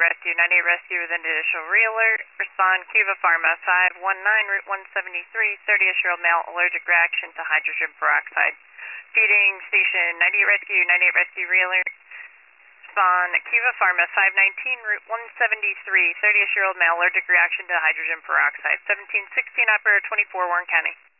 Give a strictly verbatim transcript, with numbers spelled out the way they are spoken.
Rescue, ninety-eight Rescue with an additional re-alert. Respond Cuva Pharma, five one nine, Route one seventy-three, thirty-ish-year-old male, allergic reaction to hydrogen peroxide. Feeding Station, ninety-eight Rescue, ninety-eight Rescue re-alert. Respond Cuva Pharma, five nineteen, Route one seventy-three, thirty-ish-year-old male, allergic reaction to hydrogen peroxide. seventeen sixteen, Operator twenty-four, Warren County.